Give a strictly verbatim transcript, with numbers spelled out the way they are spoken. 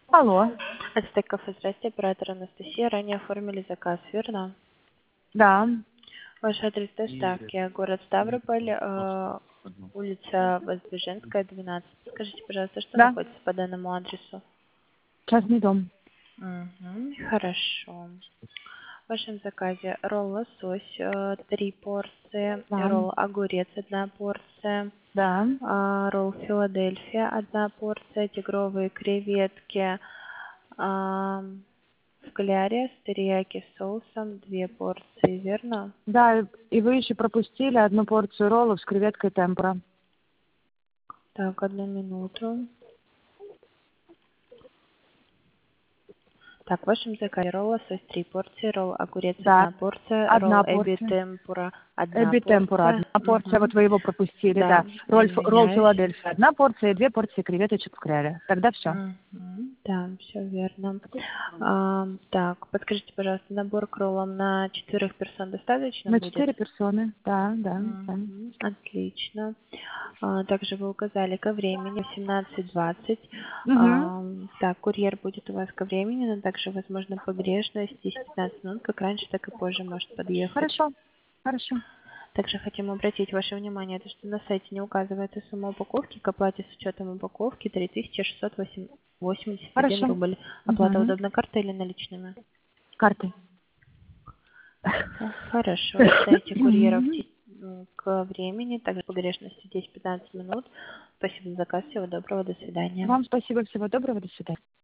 Алло. Ацтек кафе, здрасте, оператор Анастасия. Ранее оформили заказ, верно? Да. Ваш адрес доставки, город Ставрополь, э, улица Воздвиженская, двенадцать. Скажите, пожалуйста, что Да. находится по данному адресу? Частный дом. Угу, хорошо. В вашем заказе ролл лосось, э, три порции, Да. ролл огурец, одна порция, Да. а, ролл Филадельфия, одна порция, тигровые креветки, а, в кляре с терияки соусом, две порции, верно? Да, и вы еще пропустили одну порцию роллов с креветкой темпура. Так, одну минуту. Так, в вашем заказе ролл лосось три порции, ролл огурец Да. одна порция, ролл Одна эби порция. темпура одна Эби темпура порция. одна порция. Вот Угу. вы его пропустили, Да, да. Ролл, ролл извиняюсь. Филадельфия одна порция и две порции креветочек в кляре. Тогда все. Мгм. Да, все верно. А, так, подскажите, пожалуйста, набор к роллам на четырех персон достаточно На будет? четыре персоны. Да, да, да. Мгм. Отлично. А, также вы указали ко времени семнадцать двадцать. Угу. А, так, курьер будет у вас ко времени, но также, возможно, погрешность десять-пятнадцать минут, как раньше, так и позже может подъехать. Хорошо. Хорошо. Также хотим обратить ваше внимание, то, что на сайте не указывается сумма упаковки, к оплате с учетом упаковки три тысячи шестьсот восемьдесят один Хорошо. рубль. Оплата Угу. удобна картой или наличными? Карты. А, Хорошо, ожидайте курьера в те- м, к времени, также погрешности десять-пятнадцать минут. Спасибо за заказ, всего доброго, до свидания. Вам спасибо, всего доброго, до свидания.